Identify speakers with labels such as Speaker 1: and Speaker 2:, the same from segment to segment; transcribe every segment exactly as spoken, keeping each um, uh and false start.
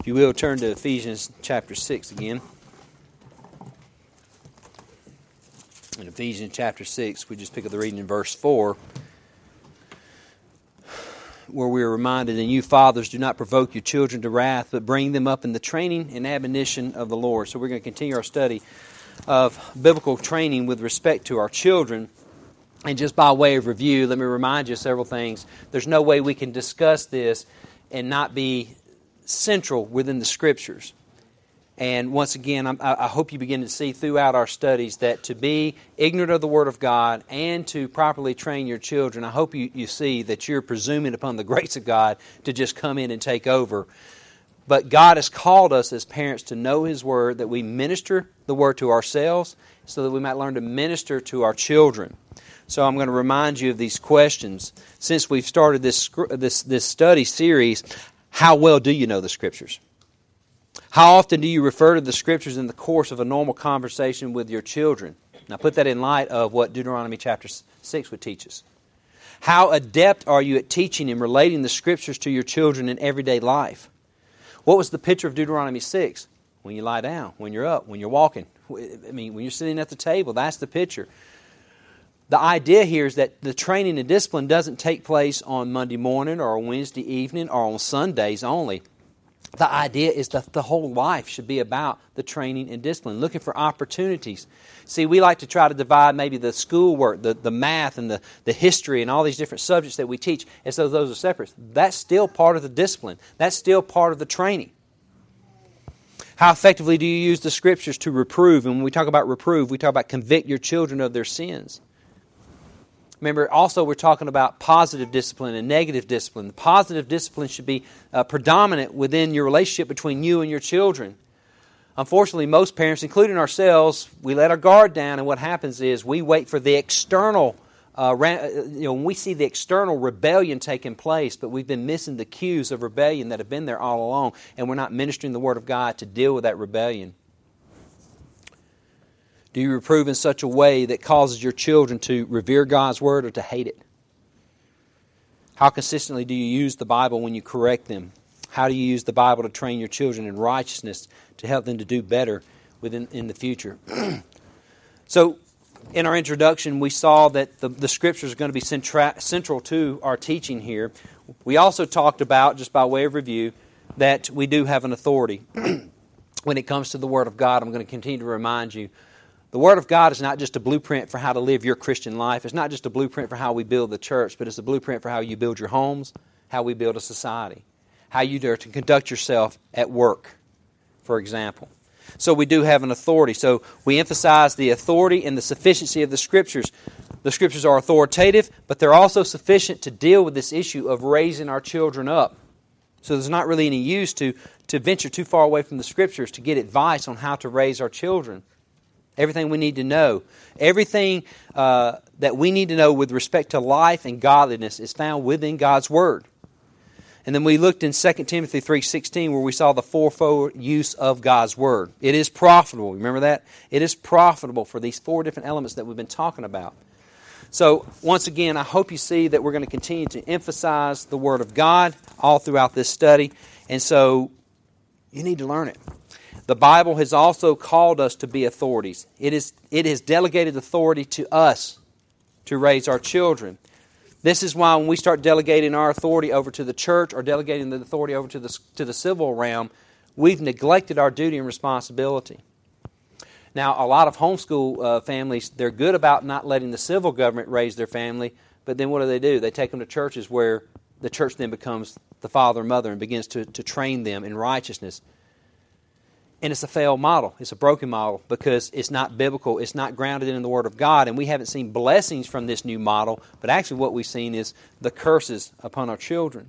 Speaker 1: If you will, turn to Ephesians chapter six again. In Ephesians chapter six, we just pick up the reading in verse four, where we are reminded, "And you fathers, do not provoke your children to wrath, but bring them up in the training and admonition of the Lord." So we're going to continue our study of biblical training with respect to our children. And just by way of review, let me remind you several things. There's no way we can discuss this and not be central within the Scriptures. And once again, I'm, I hope you begin to see throughout our studies that to be ignorant of the Word of God and to properly train your children, I hope you, you see that you're presuming upon the grace of God to just come in and take over. But God has called us as parents to know His Word, that we minister the Word to ourselves so that we might learn to minister to our children. So I'm going to remind you of these questions. Since we've started this this this study series, how well do you know the Scriptures? How often do you refer to the Scriptures in the course of a normal conversation with your children? Now put that in light of what Deuteronomy chapter six would teach us. How adept are you at teaching and relating the Scriptures to your children in everyday life? What was the picture of Deuteronomy six? When you lie down, when you're up, when you're walking. I mean, when you're sitting at the table, that's the picture. The idea here is that the training and discipline doesn't take place on Monday morning or on Wednesday evening or on Sundays only. The idea is that the whole life should be about the training and discipline, looking for opportunities. See, we like to try to divide maybe the schoolwork, the, the math and the, the history and all these different subjects that we teach as though those are separate. That's still part of the discipline. That's still part of the training. How effectively do you use the Scriptures to reprove? And when we talk about reprove, we talk about convict your children of their sins. Remember, also we're talking about positive discipline and negative discipline. The positive discipline should be uh, predominant within your relationship between you and your children. Unfortunately, most parents, including ourselves, we let our guard down, and what happens is we wait for the external, uh, you know, when we see the external rebellion taking place, but we've been missing the cues of rebellion that have been there all along, and we're not ministering the Word of God to deal with that rebellion. Do you reprove in such a way that causes your children to revere God's Word or to hate it? How consistently do you use the Bible when you correct them? How do you use the Bible to train your children in righteousness to help them to do better within in the future? So, in our introduction, we saw that the, the Scriptures are going to be centra- central to our teaching here. We also talked about, just by way of review, that we do have an authority. When it comes to the Word of God, I'm going to continue to remind you, the Word of God is not just a blueprint for how to live your Christian life. It's not just a blueprint for how we build the church, but it's a blueprint for how you build your homes, how we build a society, how you are to conduct yourself at work, for example. So we do have an authority. So we emphasize the authority and the sufficiency of the Scriptures. The Scriptures are authoritative, but they're also sufficient to deal with this issue of raising our children up. So there's not really any use to, to venture too far away from the Scriptures to get advice on how to raise our children. Everything we need to know. Everything uh, that we need to know with respect to life and godliness is found within God's Word. And then we looked in Second Timothy three sixteen where we saw the fourfold use of God's Word. It is profitable. Remember that? It is profitable for these four different elements that we've been talking about. So, once again, I hope you see that we're going to continue to emphasize the Word of God all throughout this study. And so, you need to learn it. The Bible has also called us to be authorities. It is it has delegated authority to us to raise our children. This is why when we start delegating our authority over to the church or delegating the authority over to the to the civil realm, we've neglected our duty and responsibility. Now, a lot of homeschool uh, families, they're good about not letting the civil government raise their family, but then what do they do? They take them to churches where the church then becomes the father and mother and begins to, to train them in righteousness. And it's a failed model. It's a broken model because it's not biblical. It's not grounded in the Word of God. And we haven't seen blessings from this new model. But actually what we've seen is the curses upon our children.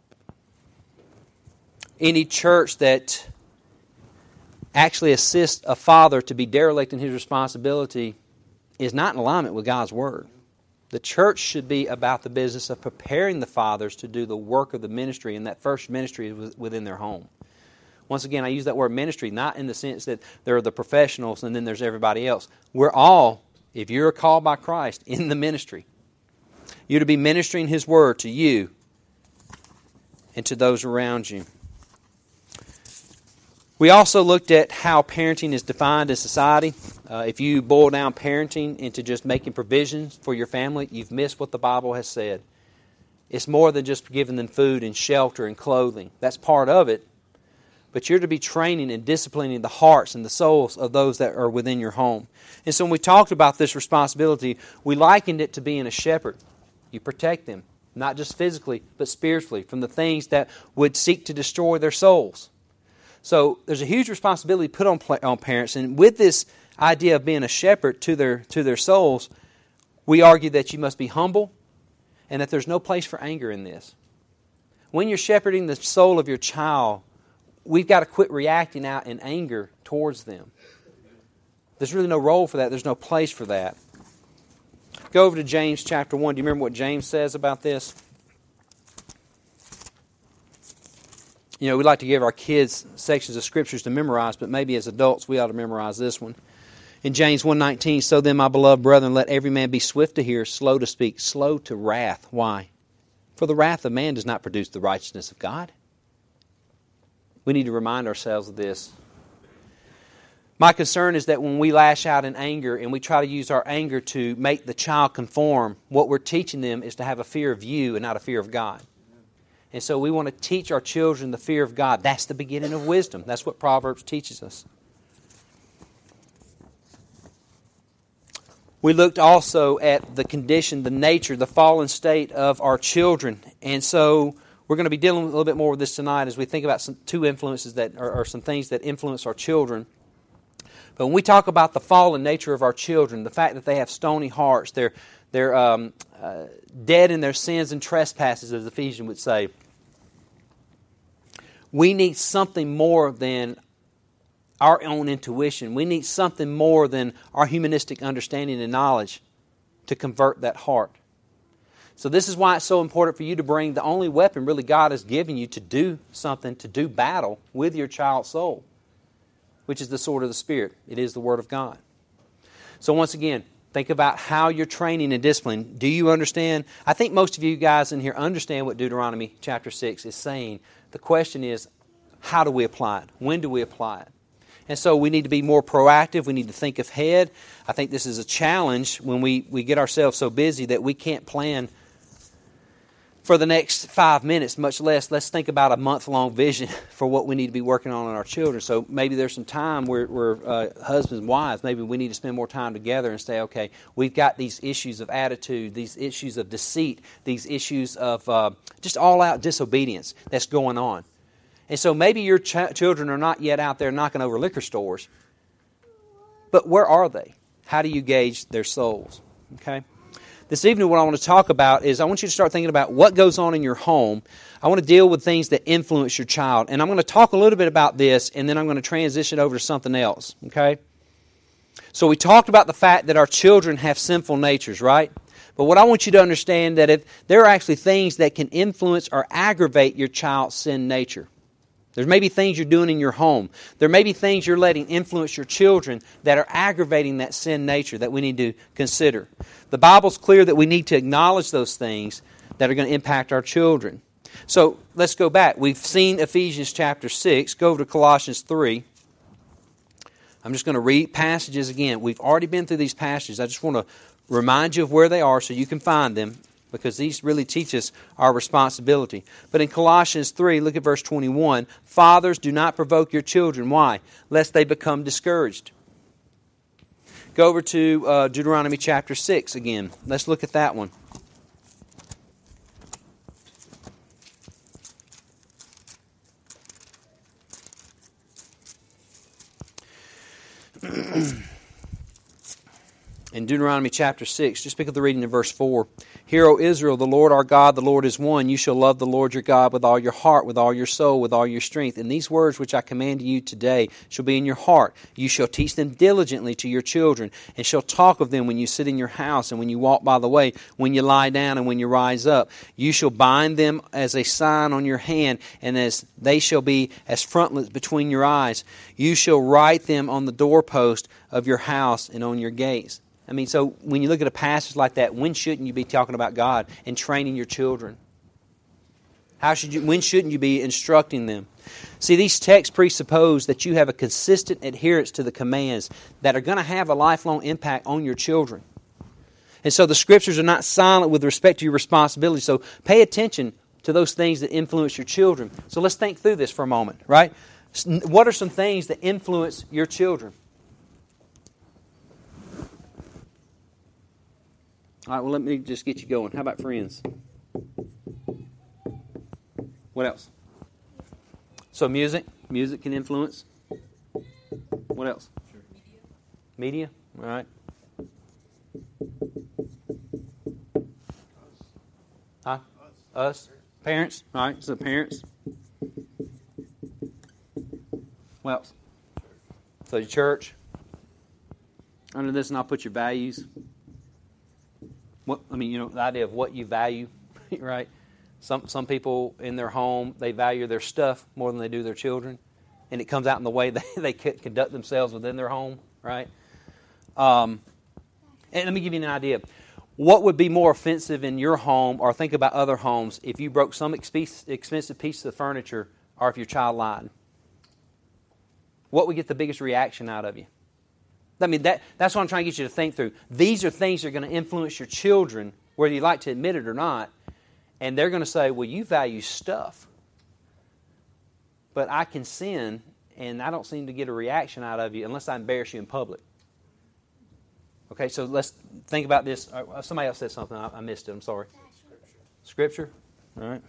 Speaker 1: Any church that actually assists a father to be derelict in his responsibility is not in alignment with God's Word. The church should be about the business of preparing the fathers to do the work of the ministry. And that first ministry is within their home. Once again, I use that word ministry not in the sense that there are the professionals and then there's everybody else. We're all, if you're called by Christ, in the ministry. You're to be ministering His Word to you and to those around you. We also looked at how parenting is defined in society. Uh, if you boil down parenting into just making provisions for your family, you've missed what the Bible has said. It's more than just giving them food and shelter and clothing. That's part of it. But you're to be training and disciplining the hearts and the souls of those that are within your home. And so when we talked about this responsibility, we likened it to being a shepherd. You protect them, not just physically, but spiritually, from the things that would seek to destroy their souls. So there's a huge responsibility put on on parents, and with this idea of being a shepherd to their to their souls, we argue that you must be humble and that there's no place for anger in this. When you're shepherding the soul of your child, we've got to quit reacting out in anger towards them. There's really no role for that. There's no place for that. Go over to James chapter one. Do you remember what James says about this? You know, we like to give our kids sections of scriptures to memorize, but maybe as adults we ought to memorize this one. In James one nineteen, so then, my beloved brethren, let every man be swift to hear, slow to speak, slow to wrath. Why? For the wrath of man does not produce the righteousness of God. We need to remind ourselves of this. My concern is that when we lash out in anger and we try to use our anger to make the child conform, what we're teaching them is to have a fear of you and not a fear of God. And so we want to teach our children the fear of God. That's the beginning of wisdom. That's what Proverbs teaches us. We looked also at the condition, the nature, the fallen state of our children. And so we're going to be dealing a little bit more with this tonight as we think about some two influences that are, are some things that influence our children. But when we talk about the fallen nature of our children, the fact that they have stony hearts, they're, they're um, uh, dead in their sins and trespasses, as Ephesians would say, we need something more than our own intuition. We need something more than our humanistic understanding and knowledge to convert that heart. So this is why it's so important for you to bring the only weapon really God has given you to do something, to do battle with your child's soul, which is the sword of the Spirit. It is the Word of God. So once again, think about how you're training and disciplining. Do you understand? I think most of you guys in here understand what Deuteronomy chapter six is saying. The question is, how do we apply it? When do we apply it? And so we need to be more proactive. We need to think ahead. I think this is a challenge when we, we get ourselves so busy that we can't plan for the next five minutes, much less let's think about a month-long vision for what we need to be working on in our children. So maybe there's some time where, where uh, husbands and wives, maybe we need to spend more time together and say, okay, we've got these issues of attitude, these issues of deceit, these issues of uh, just all-out disobedience that's going on. And so maybe your ch- children are not yet out there knocking over liquor stores, but where are they? How do you gauge their souls? Okay? This evening what I want to talk about is I want you to start thinking about what goes on in your home. I want to deal with things that influence your child. And I'm going to talk a little bit about this, and then I'm going to transition over to something else. Okay? So we talked about the fact that our children have sinful natures, right? But what I want you to understand that if there are actually things that can influence or aggravate your child's sin nature. There may be things you're doing in your home. There may be things you're letting influence your children that are aggravating that sin nature that we need to consider. The Bible's clear that we need to acknowledge those things that are going to impact our children. So let's go back. We've seen Ephesians chapter six. Go over to Colossians three. I'm just going to read passages again. We've already been through these passages. I just want to remind you of where they are so you can find them, because these really teach us our responsibility. But in Colossians three, look at verse twenty-one. Fathers, do not provoke your children. Why? Lest they become discouraged. Go over to uh, Deuteronomy chapter six again. Let's look at that one. In Deuteronomy chapter six, just pick up the reading in verse four. Hear, O Israel, the Lord our God, the Lord is one. You shall love the Lord your God with all your heart, with all your soul, with all your strength. And these words which I command you today shall be in your heart. You shall teach them diligently to your children, and shall talk of them when you sit in your house, and when you walk by the way, when you lie down, and when you rise up. You shall bind them as a sign on your hand, and as they shall be as frontlets between your eyes. You shall write them on the doorpost of your house and on your gates. I mean, so when you look at a passage like that, when shouldn't you be talking about God and training your children? How should you? When shouldn't you be instructing them? See, these texts presuppose that you have a consistent adherence to the commands that are going to have a lifelong impact on your children. And so the Scriptures are not silent with respect to your responsibility. So pay attention to those things that influence your children. So let's think through this for a moment, right? What are some things that influence your children? All right, well, let me just get you going. How about friends? What else? So music. Music can influence. What else? Media. Media? All right. Huh? Us. Parents. All right, so parents. What else? So your church. Under this, and I'll put your values. What I mean, you know, the idea of what you value, right? Some some people in their home, they value their stuff more than they do their children, and it comes out in the way they they conduct themselves within their home, right? Um, and let me give you an idea. What would be more offensive in your home, or think about other homes, if you broke some exp- expensive piece of furniture, or if your child lied? What would get the biggest reaction out of you? I mean, that, that's what I'm trying to get you to think through. These are things that are going to influence your children, whether you like to admit it or not. And they're going to say, well, you value stuff. But I can sin, and I don't seem to get a reaction out of you unless I embarrass you in public. Okay, so let's think about this. Somebody else said something. I, I missed it. I'm sorry. Scripture. Scripture? All right.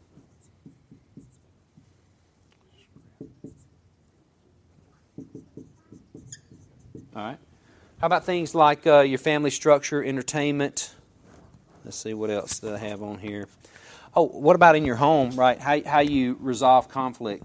Speaker 1: All right. How about things like uh, your family structure, entertainment? Let's see what else do I have on here. Oh, what about in your home, right? How how you resolve conflict?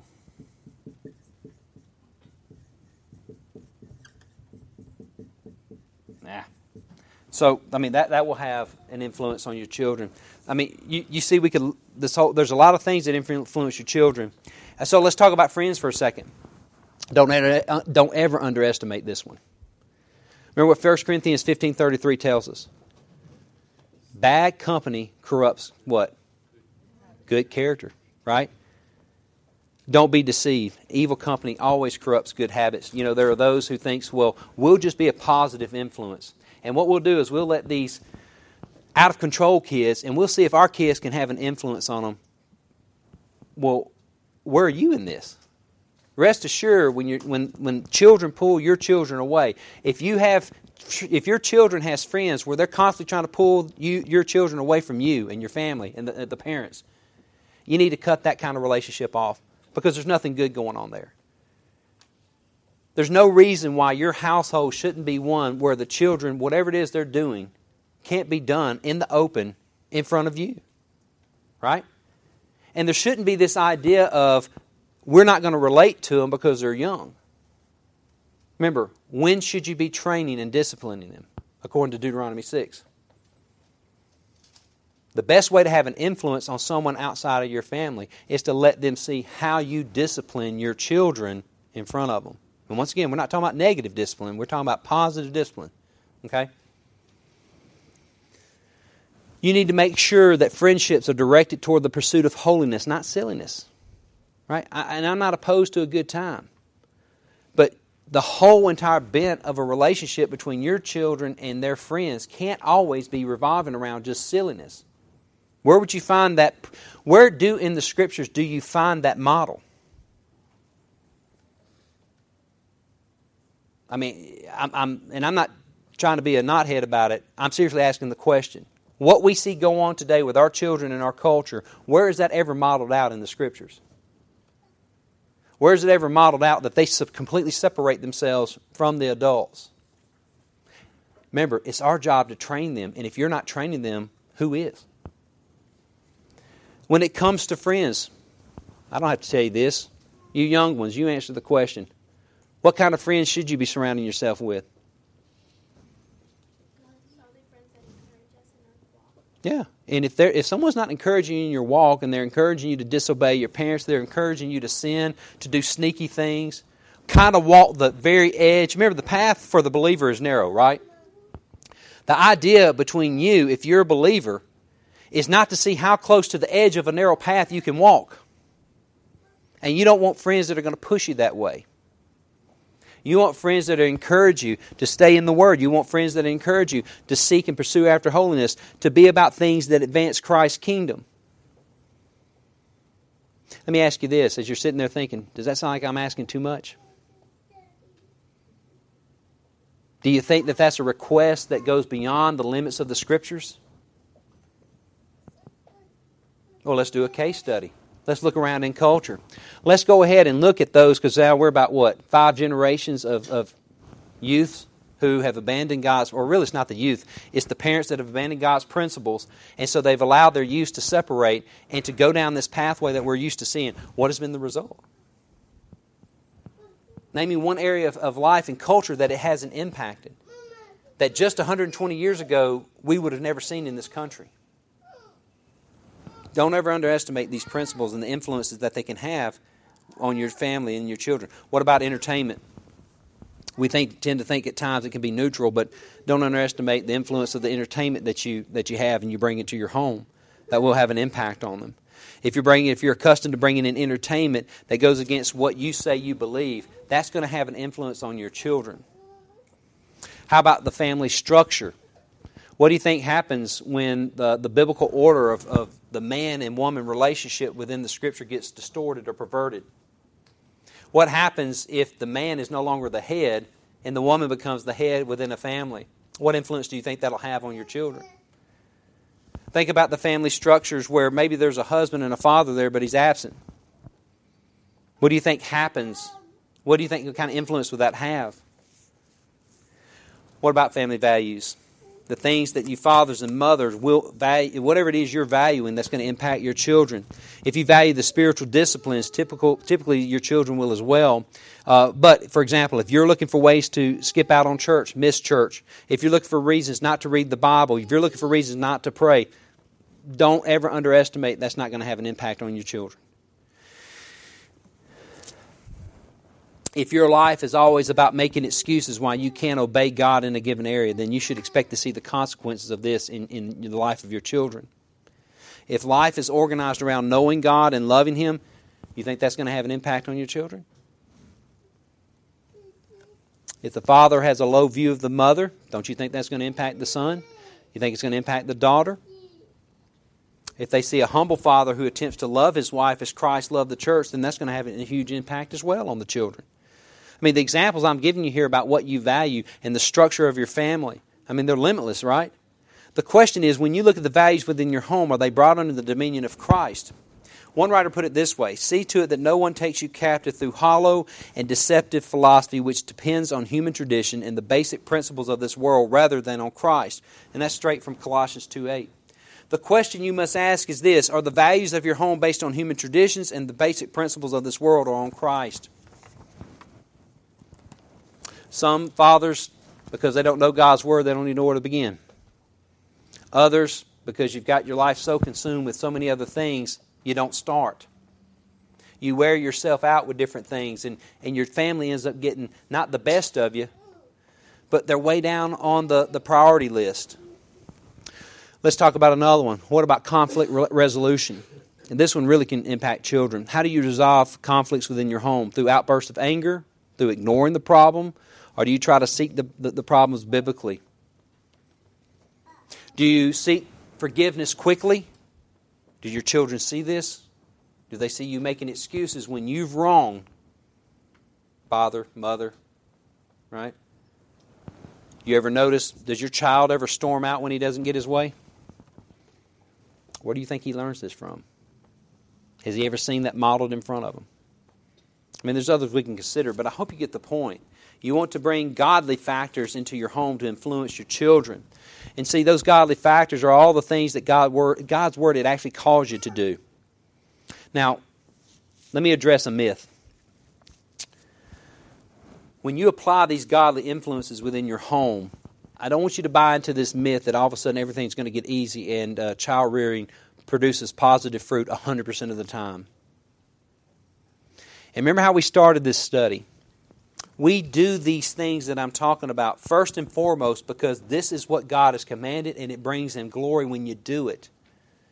Speaker 1: Nah. So I mean that, that will have an influence on your children. I mean you, you see we could this whole there's a lot of things that influence your children. And so let's talk about friends for a second. Don't ever, don't ever underestimate this one. Remember what First Corinthians fifteen thirty-three tells us. Bad company corrupts what? Good character, right? Don't be deceived. Evil company always corrupts good habits. You know, there are those who think, well, we'll just be a positive influence. And what we'll do is we'll let these out-of-control kids, and we'll see if our kids can have an influence on them. Well, where are you in this? Rest assured, when you when when children pull your children away, if you have, if your children has friends where they're constantly trying to pull you your children away from you and your family and the, the parents, you need to cut that kind of relationship off because there's nothing good going on there. There's no reason why your household shouldn't be one where the children, whatever it is they're doing, can't be done in the open in front of you, right? And there shouldn't be this idea of we're not going to relate to them because they're young. Remember, when should you be training and disciplining them? According to Deuteronomy six. The best way to have an influence on someone outside of your family is to let them see how you discipline your children in front of them. And once again, we're not talking about negative discipline. We're talking about positive discipline. Okay? You need to make sure that friendships are directed toward the pursuit of holiness, not silliness. Right? I, and I'm not opposed to a good time. But the whole entire bent of a relationship between your children and their friends can't always be revolving around just silliness. Where would you find that? Where do in the Scriptures do you find that model? I mean, I'm, I'm and I'm not trying to be a knothead about it. I'm seriously asking the question. What we see go on today with our children and our culture, where is that ever modeled out in the Scriptures? Where is it ever modeled out that they completely separate themselves from the adults? Remember, it's our job to train them, and if you're not training them, who is? When it comes to friends, I don't have to tell you this. You young ones, you answer the question. What kind of friends should you be surrounding yourself with? Yeah, and if they're, if someone's not encouraging you in your walk and they're encouraging you to disobey your parents, they're encouraging you to sin, to do sneaky things, kind of walk the very edge. Remember, the path for the believer is narrow, right? The idea between you, if you're a believer, is not to see how close to the edge of a narrow path you can walk. And you don't want friends that are going to push you that way. You want friends that encourage you to stay in the Word. You want friends that encourage you to seek and pursue after holiness, to be about things that advance Christ's kingdom. Let me ask you this, as you're sitting there thinking, does that sound like I'm asking too much? Do you think that that's a request that goes beyond the limits of the Scriptures? Well, let's do a case study. Let's look around in culture. Let's go ahead and look at those, because now we're about, what, five generations of, of youths who have abandoned God's, or really it's not the youth, it's the parents that have abandoned God's principles, and so they've allowed their youth to separate and to go down this pathway that we're used to seeing. What has been the result? Name me one area of, of life and culture that it hasn't impacted, that just one hundred twenty years ago we would have never seen in this country. Don't ever underestimate these principles and the influences that they can have on your family and your children. What about entertainment? We think, tend to think at times it can be neutral, but don't underestimate the influence of the entertainment that you that you have and you bring into your home. That will have an impact on them. If you're bringing, if you're accustomed to bringing in entertainment that goes against what you say you believe, that's going to have an influence on your children. How about the family structure? What do you think happens when the, the biblical order of, of the man and woman relationship within the Scripture gets distorted or perverted? What happens if the man is no longer the head and the woman becomes the head within a family? What influence do you think that'll have on your children? Think about the family structures where maybe there's a husband and a father there, but he's absent. What do you think happens? What do you think, what kind of influence would that have? What about family values? The things that you fathers and mothers will value, whatever it is you're valuing, that's going to impact your children. If you value the spiritual disciplines, typical, typically your children will as well. Uh, but, for example, if you're looking for ways to skip out on church, miss church, if you're looking for reasons not to read the Bible, if you're looking for reasons not to pray, don't ever underestimate that's not going to have an impact on your children. If your life is always about making excuses why you can't obey God in a given area, then you should expect to see the consequences of this in, in the life of your children. If life is organized around knowing God and loving Him, you think that's going to have an impact on your children? If the father has a low view of the mother, don't you think that's going to impact the son? You think it's going to impact the daughter? If they see a humble father who attempts to love his wife as Christ loved the church, then that's going to have a huge impact as well on the children. I mean, the examples I'm giving you here about what you value and the structure of your family, I mean, they're limitless, right? The question is, when you look at the values within your home, are they brought under the dominion of Christ? One writer put it this way: see to it that no one takes you captive through hollow and deceptive philosophy which depends on human tradition and the basic principles of this world rather than on Christ. And that's straight from Colossians two eight. The question you must ask is this: are the values of your home based on human traditions and the basic principles of this world, or on Christ? Some fathers, because they don't know God's Word, they don't even know where to begin. Others, because you've got your life so consumed with so many other things, you don't start. You wear yourself out with different things, and, and your family ends up getting not the best of you, but they're way down on the, the priority list. Let's talk about another one. What about conflict re- resolution? And this one really can impact children. How do you resolve conflicts within your home? Through outbursts of anger? Through ignoring the problem? Or do you try to seek the, the, the problems biblically? Do you seek forgiveness quickly? Do your children see this? Do they see you making excuses when you've wronged father, mother, right? You ever notice, does your child ever storm out when he doesn't get his way? Where do you think he learns this from? Has he ever seen that modeled in front of him? I mean, there's others we can consider, but I hope you get the point. You want to bring godly factors into your home to influence your children. And see, those godly factors are all the things that God word, God's Word it actually calls you to do. Now, let me address a myth. When you apply these godly influences within your home, I don't want you to buy into this myth that all of a sudden everything's going to get easy and uh, child rearing produces positive fruit one hundred percent of the time. And remember how we started this study. We do these things that I'm talking about first and foremost because this is what God has commanded and it brings Him glory when you do it.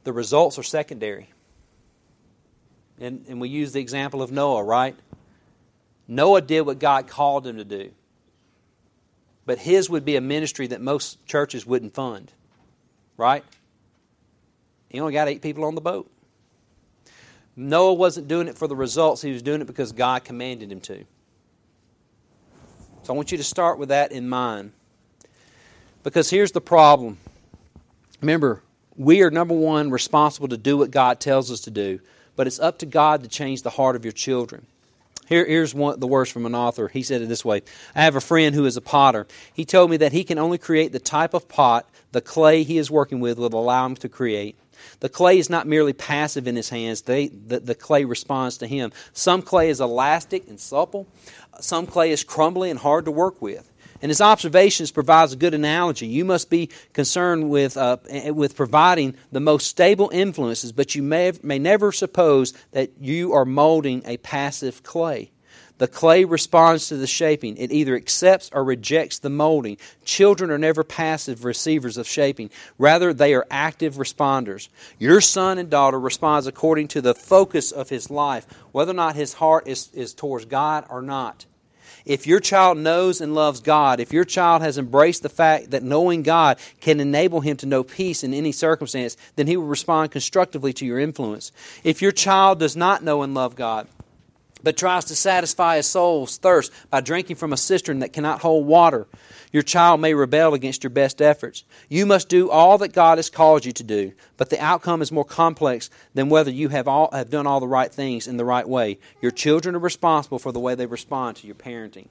Speaker 1: The results are secondary. And, and we use the example of Noah, right? Noah did what God called him to do. But his would be a ministry that most churches wouldn't fund. Right? He only got eight people on the boat. Noah wasn't doing it for the results. He was doing it because God commanded him to. So I want you to start with that in mind. Because here's the problem. Remember, we are, number one, responsible to do what God tells us to do. But it's up to God to change the heart of your children. Here, here's one, the words from an author. He said it this way. I have a friend who is a potter. He told me that he can only create the type of pot the clay he is working with will allow him to create. The clay is not merely passive in his hands. They, the, the clay responds to him. Some clay is elastic and supple. Some clay is crumbly and hard to work with. And his observations provides a good analogy. You must be concerned with uh, with providing the most stable influences, but you may, may never suppose that you are molding a passive clay. The clay responds to the shaping. It either accepts or rejects the molding. Children are never passive receivers of shaping. Rather, they are active responders. Your son and daughter responds according to the focus of his life, whether or not his heart is, is towards God or not. If your child knows and loves God, if your child has embraced the fact that knowing God can enable him to know peace in any circumstance, then he will respond constructively to your influence. If your child does not know and love God, but tries to satisfy his soul's thirst by drinking from a cistern that cannot hold water, your child may rebel against your best efforts. You must do all that God has called you to do, but the outcome is more complex than whether you have all have done all the right things in the right way. Your children are responsible for the way they respond to your parenting.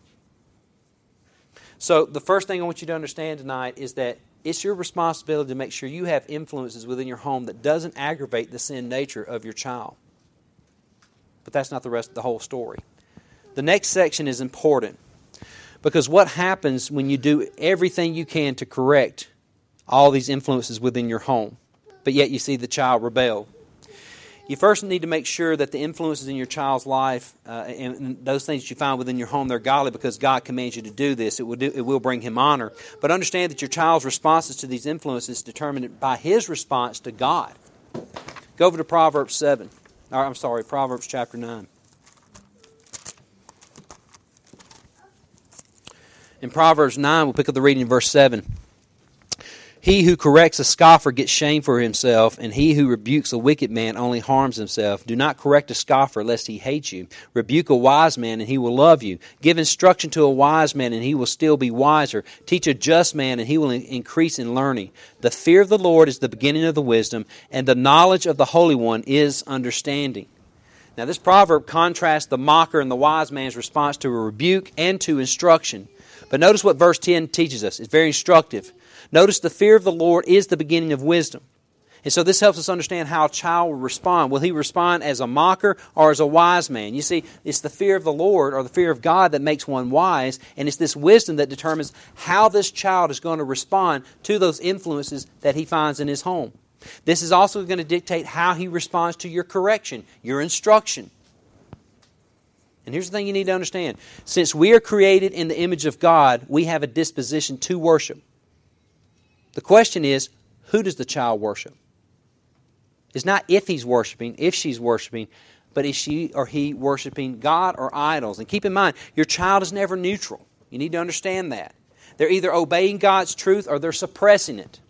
Speaker 1: So the first thing I want you to understand tonight is that it's your responsibility to make sure you have influences within your home that doesn't aggravate the sin nature of your child. But that's not the rest of the whole story. The next section is important because what happens when you do everything you can to correct all these influences within your home, but yet you see the child rebel? You first need to make sure that the influences in your child's life uh, and those things that you find within your home, they're godly because God commands you to do this. It will do, it will bring Him honor. But understand that your child's responses to these influences is determined by his response to God. Go over to Proverbs seven. Or, I'm sorry, Proverbs chapter nine. In Proverbs nine, we'll pick up the reading in verse seven. He who corrects a scoffer gets shame for himself, and he who rebukes a wicked man only harms himself. Do not correct a scoffer, lest he hate you. Rebuke a wise man, and he will love you. Give instruction to a wise man, and he will still be wiser. Teach a just man, and he will increase in learning. The fear of the Lord is the beginning of the wisdom, and the knowledge of the Holy One is understanding. Now this proverb contrasts the mocker and the wise man's response to a rebuke and to instruction. But notice what verse ten teaches us. It's very instructive. Notice the fear of the Lord is the beginning of wisdom. And so this helps us understand how a child will respond. Will he respond as a mocker or as a wise man? You see, it's the fear of the Lord or the fear of God that makes one wise, and it's this wisdom that determines how this child is going to respond to those influences that he finds in his home. This is also going to dictate how he responds to your correction, your instruction. And here's the thing you need to understand. Since we are created in the image of God, we have a disposition to worship. The question is, who does the child worship? It's not if he's worshiping, if she's worshiping, but is she or he worshiping God or idols? And keep in mind, your child is never neutral. You need to understand that. They're either obeying God's truth or they're suppressing it.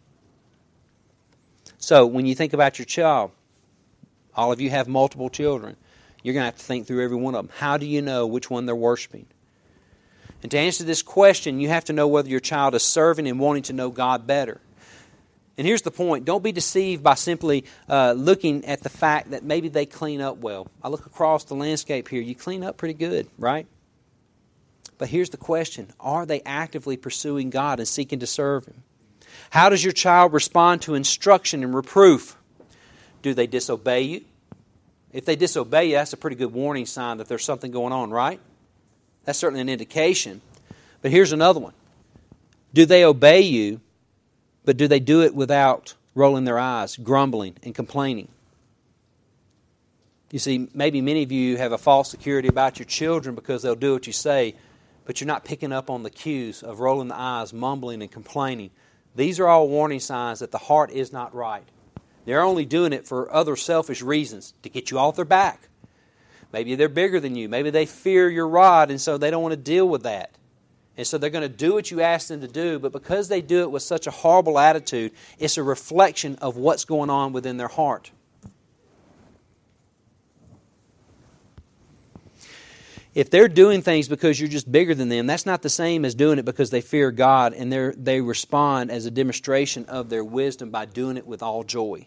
Speaker 1: So when you think about your child, all of you have multiple children. You're going to have to think through every one of them. How do you know which one they're worshiping? And to answer this question, you have to know whether your child is serving and wanting to know God better. And here's the point. Don't be deceived by simply uh, looking at the fact that maybe they clean up well. I look across the landscape here. You clean up pretty good, right? But here's the question. Are they actively pursuing God and seeking to serve Him? How does your child respond to instruction and reproof? Do they disobey you? If they disobey you, that's a pretty good warning sign that there's something going on, right? That's certainly an indication. But here's another one. Do they obey you, but do they do it without rolling their eyes, grumbling, and complaining? You see, maybe many of you have a false security about your children because they'll do what you say, but you're not picking up on the cues of rolling the eyes, mumbling, and complaining. These are all warning signs that the heart is not right. They're only doing it for other selfish reasons, to get you off their back. Maybe they're bigger than you. Maybe they fear your rod, and so they don't want to deal with that. And so they're going to do what you ask them to do, but because they do it with such a horrible attitude, it's a reflection of what's going on within their heart. If they're doing things because you're just bigger than them, that's not the same as doing it because they fear God and they they respond as a demonstration of their wisdom by doing it with all joy.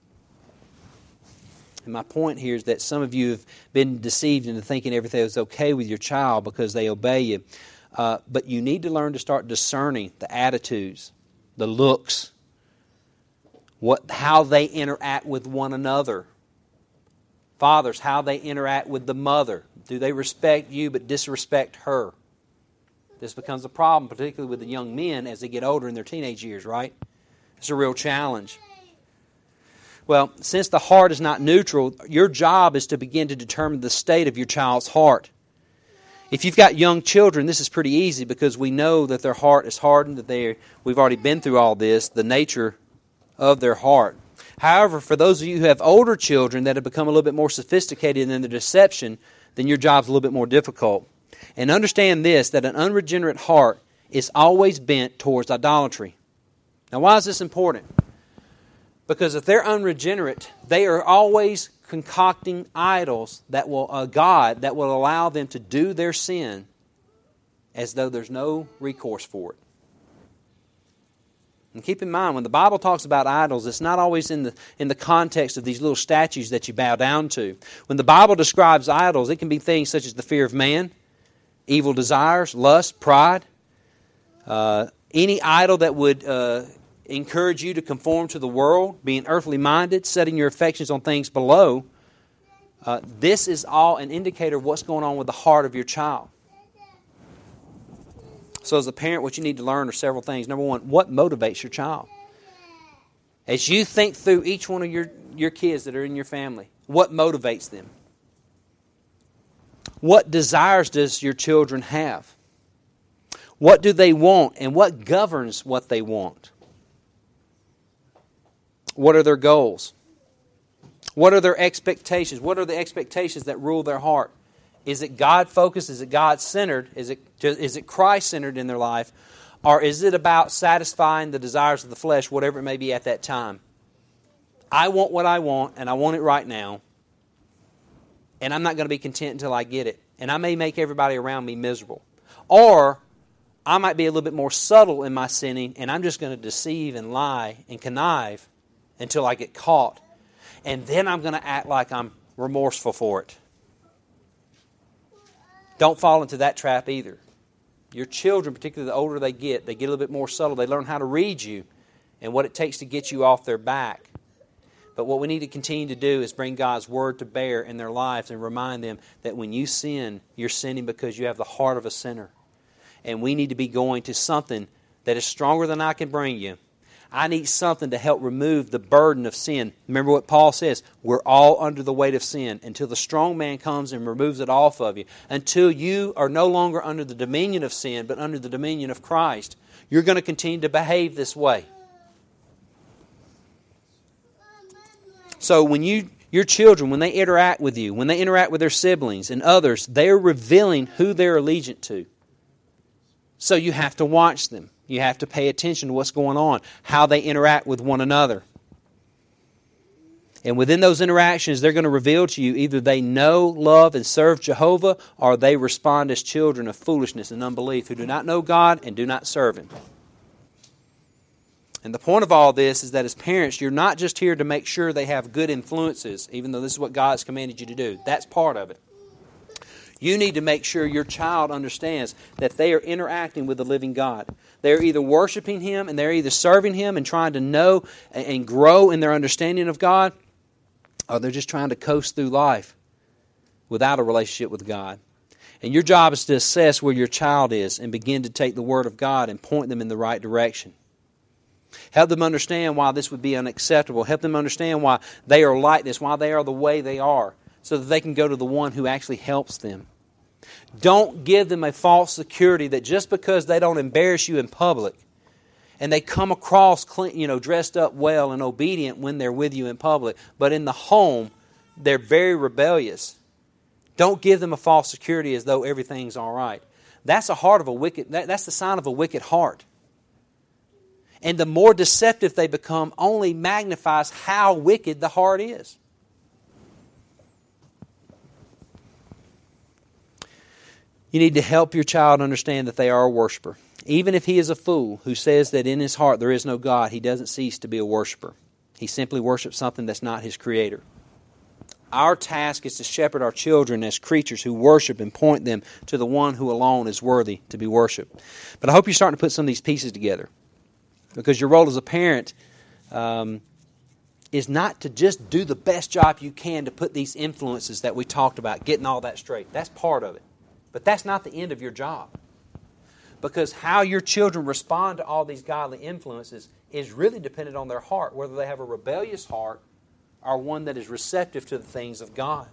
Speaker 1: And my point here is that some of you have been deceived into thinking everything is okay with your child because they obey you. Uh, but you need to learn to start discerning the attitudes, the looks, what how they interact with one another. Fathers, how they interact with the mother. Do they respect you but disrespect her? This becomes a problem, particularly with the young men as they get older in their teenage years, right? It's a real challenge. Well, since the heart is not neutral, your job is to begin to determine the state of your child's heart. If you've got young children, this is pretty easy because we know that their heart is hardened, that they we've already been through all this, the nature of their heart. However, for those of you who have older children that have become a little bit more sophisticated in their deception, then your job's a little bit more difficult. And understand this, that an unregenerate heart is always bent towards idolatry. Now, why is this important? Because if they're unregenerate, they are always concocting idols that will, a God that will allow them to do their sin as though there's no recourse for it. And keep in mind, when the Bible talks about idols, it's not always in the in the context of these little statues that you bow down to. When the Bible describes idols, it can be things such as the fear of man, evil desires, lust, pride, uh, any idol that would uh, encourage you to conform to the world, being earthly minded, setting your affections on things below. Uh, this is all an indicator of what's going on with the heart of your child. So as a parent, what you need to learn are several things. Number one, what motivates your child? As you think through each one of your, your kids that are in your family, what motivates them? What desires does your children have? What do they want, and what governs what they want? What are their goals? What are their expectations? What are the expectations that rule their heart? Is it God-focused? Is it God-centered? Is it, is it Christ-centered in their life? Or is it about satisfying the desires of the flesh, whatever it may be at that time? I want what I want, and I want it right now. And I'm not going to be content until I get it. And I may make everybody around me miserable. Or I might be a little bit more subtle in my sinning, and I'm just going to deceive and lie and connive until I get caught. And then I'm going to act like I'm remorseful for it. Don't fall into that trap either. Your children, particularly the older they get, they get a little bit more subtle. They learn how to read you and what it takes to get you off their back. But what we need to continue to do is bring God's Word to bear in their lives and remind them that when you sin, you're sinning because you have the heart of a sinner. And we need to be going to something that is stronger than I can bring you. I need something to help remove the burden of sin. Remember what Paul says, we're all under the weight of sin until the strong man comes and removes it off of you. Until you are no longer under the dominion of sin, but under the dominion of Christ, you're going to continue to behave this way. So when you, your children, when they interact with you, when they interact with their siblings and others, they're revealing who they're allegiant to. So you have to watch them. You have to pay attention to what's going on, how they interact with one another. And within those interactions, they're going to reveal to you either they know, love, and serve Jehovah, or they respond as children of foolishness and unbelief who do not know God and do not serve Him. And the point of all this is that as parents, you're not just here to make sure they have good influences, even though this is what God's commanded you to do. That's part of it. You need to make sure your child understands that they are interacting with the living God. They're either worshiping Him and they're either serving Him and trying to know and grow in their understanding of God, or they're just trying to coast through life without a relationship with God. And your job is to assess where your child is and begin to take the Word of God and point them in the right direction. Help them understand why this would be unacceptable. Help them understand why they are like this, why they are the way they are, so that they can go to the one who actually helps them. Don't give them a false security that just because they don't embarrass you in public And they come across clean, you know, dressed up well and obedient when they're with you in public. But in the home, they're very rebellious. Don't give them a false security as though everything's all right. That's a heart of a wicked, that, that's the sign of a wicked heart. And the more deceptive they become only magnifies how wicked the heart is. You need to help your child understand that they are a worshiper. Even if he is a fool who says that in his heart there is no God, he doesn't cease to be a worshiper. He simply worships something that's not his creator. Our task is to shepherd our children as creatures who worship and point them to the one who alone is worthy to be worshipped. But I hope you're starting to put some of these pieces together. Because your role as a parent um, is not to just do the best job you can to put these influences that we talked about, getting all that straight. That's part of it. But that's not the end of your job. Because how your children respond to all these godly influences is really dependent on their heart, whether they have a rebellious heart or one that is receptive to the things of God.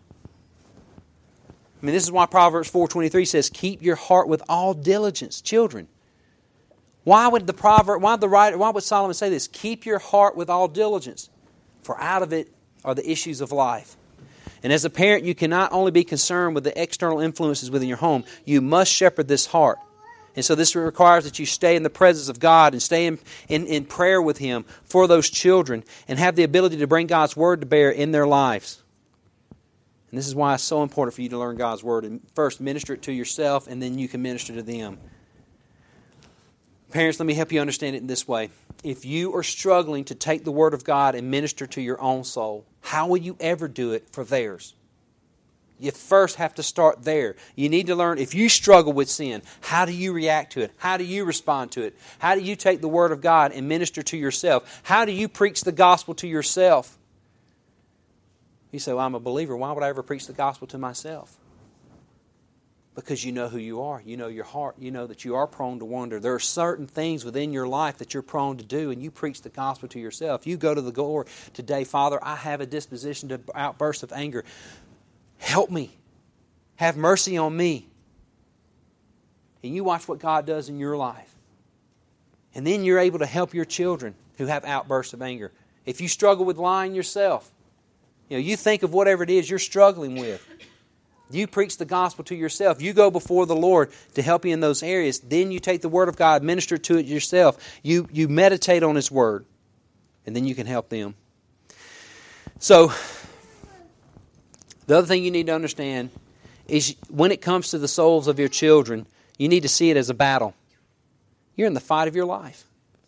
Speaker 1: I mean, this is why Proverbs four twenty-three says, keep your heart with all diligence, children. Why would the proverb, why the writer, why would Solomon say this? Keep your heart with all diligence, for out of it are the issues of life. And as a parent, you cannot only be concerned with the external influences within your home, you must shepherd this heart. And so this requires that you stay in the presence of God and stay in, in, in prayer with Him for those children and have the ability to bring God's Word to bear in their lives. And this is why it's so important for you to learn God's Word. And first, minister it to yourself, and then you can minister to them. Parents, let me help you understand it in this way. If you are struggling to take the Word of God and minister to your own soul, how will you ever do it for theirs? You first have to start there. You need to learn, if you struggle with sin, how do you react to it? How do you respond to it? How do you take the Word of God and minister to yourself? How do you preach the gospel to yourself? You say, well, I'm a believer. Why would I ever preach the gospel to myself? Because you know who you are. You know your heart. You know that you are prone to wander. There are certain things within your life that you're prone to do, and you preach the gospel to yourself. You go to the Lord today, Father, I have a disposition to outbursts of anger. Help me. Have mercy on me. And you watch what God does in your life. And then you're able to help your children who have outbursts of anger. If you struggle with lying yourself, you know, you think of whatever it is you're struggling with. You preach the gospel to yourself. You go before the Lord to help you in those areas. Then you take the Word of God, minister to it yourself. You, you meditate on His Word. And then you can help them. So, the other thing you need to understand is when it comes to the souls of your children, you need to see it as a battle. You're in the fight of your life.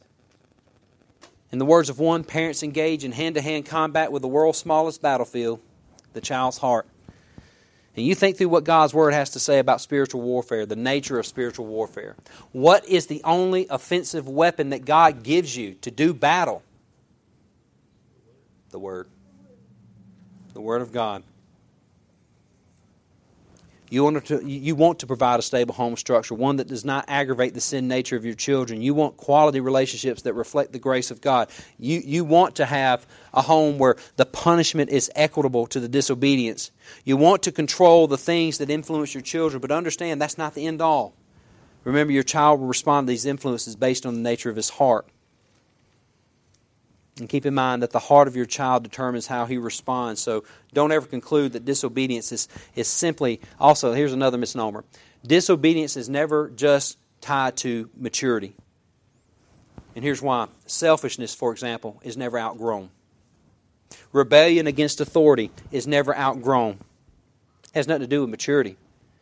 Speaker 1: In the words of one, parents engage in hand-to-hand combat with the world's smallest battlefield, the child's heart. And you think through what God's Word has to say about spiritual warfare, the nature of spiritual warfare. What is the only offensive weapon that God gives you to do battle? The Word. The Word of God. You want to, you want to provide a stable home structure, one that does not aggravate the sin nature of your children. You want quality relationships that reflect the grace of God. You, you want to have a home where the punishment is equitable to the disobedience. You want to control the things that influence your children, but understand that's not the end all. Remember, your child will respond to these influences based on the nature of his heart. And keep in mind that the heart of your child determines how he responds. So don't ever conclude that disobedience is, is simply... Also, here's another misnomer. Disobedience is never just tied to maturity. And here's why. Selfishness, for example, is never outgrown. Rebellion against authority is never outgrown. It has nothing to do with maturity.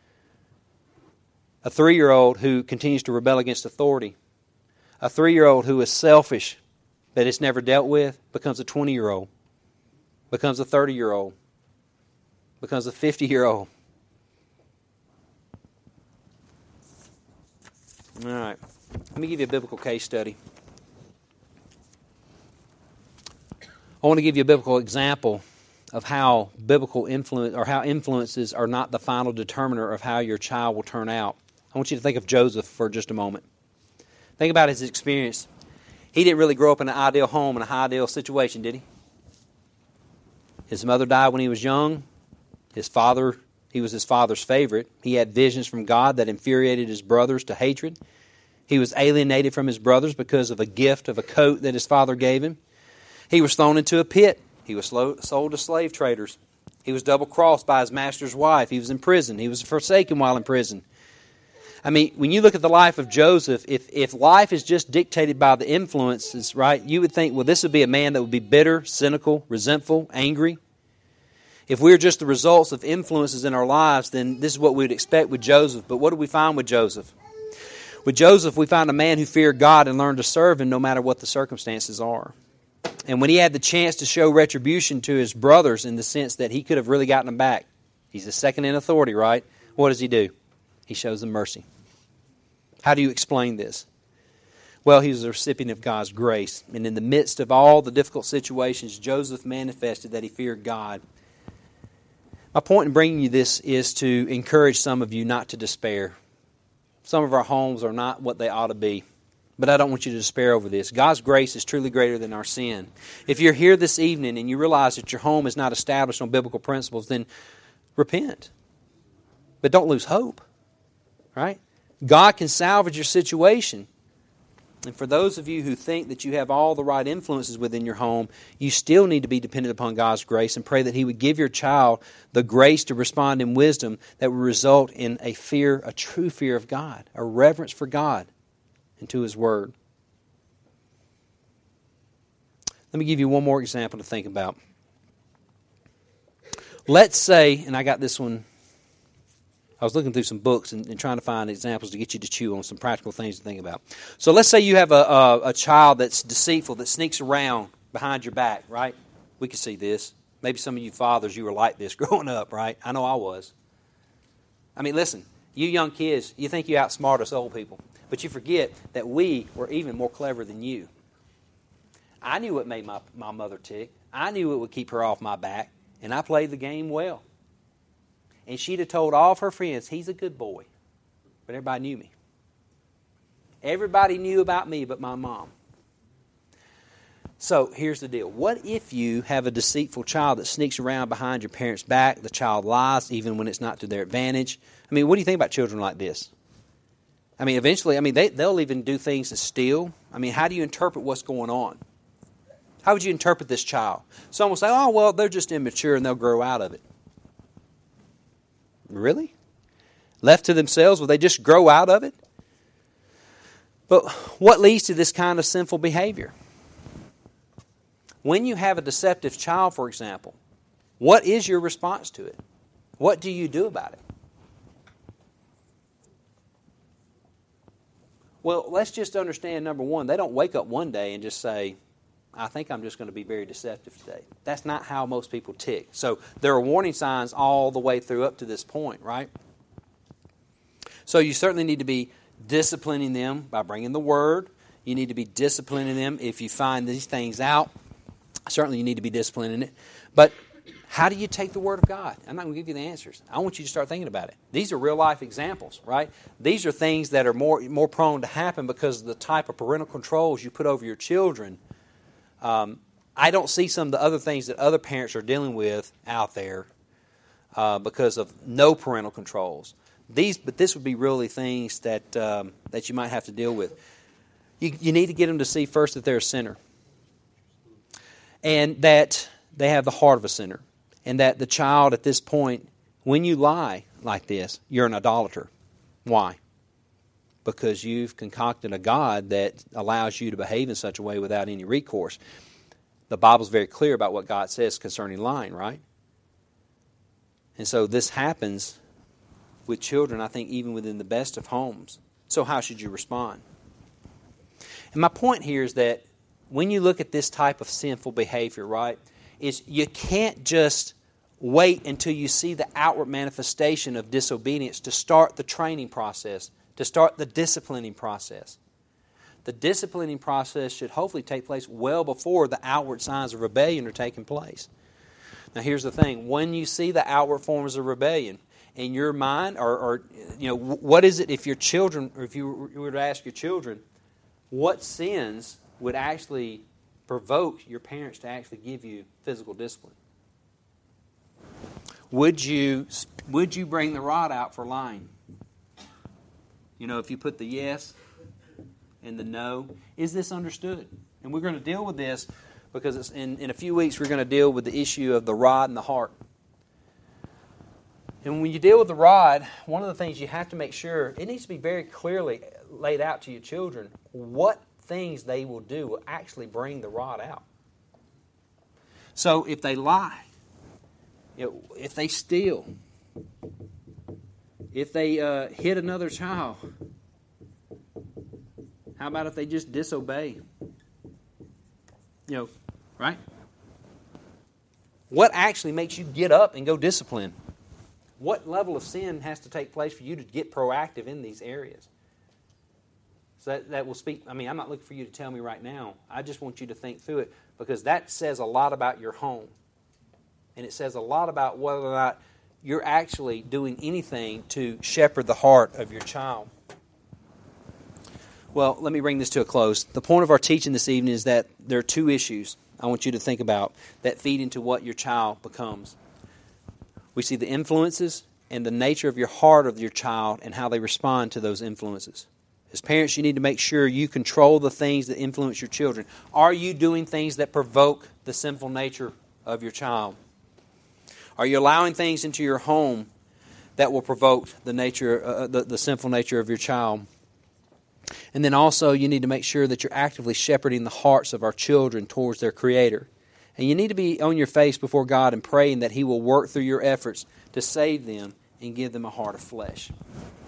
Speaker 1: A three-year-old who continues to rebel against authority, a three-year-old who is selfish that it's never dealt with, becomes a twenty-year-old, becomes a thirty-year-old, becomes a fifty-year-old. All right. Let me give you a biblical case study. I want to give you a biblical example of how biblical influence, or how influences are not the final determiner of how your child will turn out. I want you to think of Joseph for just a moment. Think about his experience. He didn't really grow up in an ideal home, in an ideal situation, did he? His mother died when he was young. His father, he was his father's favorite. He had visions from God that infuriated his brothers to hatred. He was alienated from his brothers because of a gift of a coat that his father gave him. He was thrown into a pit. He was sold to slave traders. He was double-crossed by his master's wife. He was in prison. He was forsaken while in prison. I mean, when you look at the life of Joseph, if, if life is just dictated by the influences, right, you would think, well, this would be a man that would be bitter, cynical, resentful, angry. If we are just the results of influences in our lives, then this is what we would expect with Joseph. But what do we find with Joseph? With Joseph, we find a man who feared God and learned to serve Him no matter what the circumstances are. And when he had the chance to show retribution to his brothers in the sense that he could have really gotten them back, he's the second in authority, right? What does he do? He shows them mercy. How do you explain this? Well, he was a recipient of God's grace. And in the midst of all the difficult situations, Joseph manifested that he feared God. My point in bringing you this is to encourage some of you not to despair. Some of our homes are not what they ought to be. But I don't want you to despair over this. God's grace is truly greater than our sin. If you're here this evening and you realize that your home is not established on biblical principles, then repent. But don't lose hope. Right? God can salvage your situation. And for those of you who think that you have all the right influences within your home, you still need to be dependent upon God's grace and pray that He would give your child the grace to respond in wisdom that would result in a fear, a true fear of God, a reverence for God and to His Word. Let me give you one more example to think about. Let's say, and I got this one, I was looking through some books and, and trying to find examples to get you to chew on some practical things to think about. So let's say you have a, a, a child that's deceitful, that sneaks around behind your back, right? We can see this. Maybe some of you fathers, you were like this growing up, right? I know I was. I mean, listen, you young kids, you think you outsmart us old people. But you forget that we were even more clever than you. I knew what made my, my mother tick. I knew what would keep her off my back. And I played the game well. And she'd have told all of her friends, he's a good boy. But everybody knew me. Everybody knew about me but my mom. So here's the deal. What if you have a deceitful child that sneaks around behind your parents' back? The child lies even when it's not to their advantage. I mean, what do you think about children like this? I mean, eventually, I mean, they, they'll even do things to steal. I mean, how do you interpret what's going on? How would you interpret this child? Some will say, oh, well, they're just immature and they'll grow out of it. Really? Left to themselves, will they just grow out of it? But what leads to this kind of sinful behavior? When you have a deceptive child, for example, what is your response to it? What do you do about it? Well, let's just understand, number one, they don't wake up one day and just say, I think I'm just going to be very deceptive today. That's not how most people tick. So there are warning signs all the way through up to this point, right? So you certainly need to be disciplining them by bringing the Word. You need to be disciplining them if you find these things out. Certainly you need to be disciplining it. But how do you take the Word of God? I'm not going to give you the answers. I want you to start thinking about it. These are real-life examples, right? These are things that are more, more prone to happen because of the type of parental controls you put over your children. Um, I don't see some of the other things that other parents are dealing with out there uh, because of no parental controls. These, but this would be really things that um, that you might have to deal with. You, you need to get them to see first that they're a sinner, and that they have the heart of a sinner. And that the child at this point, when you lie like this, you're an idolater. Why? Because you've concocted a God that allows you to behave in such a way without any recourse. The Bible's very clear about what God says concerning lying, right? And so this happens with children, I think, even within the best of homes. So how should you respond? And my point here is that when you look at this type of sinful behavior, right, is you can't just wait until you see the outward manifestation of disobedience to start the training process, to start the disciplining process. The disciplining process should hopefully take place well before the outward signs of rebellion are taking place. Now here's the thing. When you see the outward forms of rebellion in your mind, or, or you know, what is it if your children, or if you were to ask your children, what sins would actually provoke your parents to actually give you physical discipline? Would you would you bring the rod out for lying? You know, if you put the yes and the no. Is this understood? And we're going to deal with this because it's in, in a few weeks we're going to deal with the issue of the rod and the heart. And when you deal with the rod, one of the things you have to make sure, it needs to be very clearly laid out to your children what things they will do will actually bring the rod out. So if they lie, if they steal, if they uh, hit another child, how about if they just disobey? You know, right? What actually makes you get up and go discipline? What level of sin has to take place for you to get proactive in these areas? So that, that will speak. I mean, I'm not looking for you to tell me right now. I just want you to think through it because that says a lot about your home. And it says a lot about whether or not you're actually doing anything to shepherd the heart of your child. Well, let me bring this to a close. The point of our teaching this evening is that there are two issues I want you to think about that feed into what your child becomes. We see the influences and the nature of your heart of your child and how they respond to those influences. As parents, you need to make sure you control the things that influence your children. Are you doing things that provoke the sinful nature of your child? Are you allowing things into your home that will provoke the nature, uh, the, the sinful nature of your child? And then also, you need to make sure that you're actively shepherding the hearts of our children towards their Creator. And you need to be on your face before God and praying that He will work through your efforts to save them and give them a heart of flesh.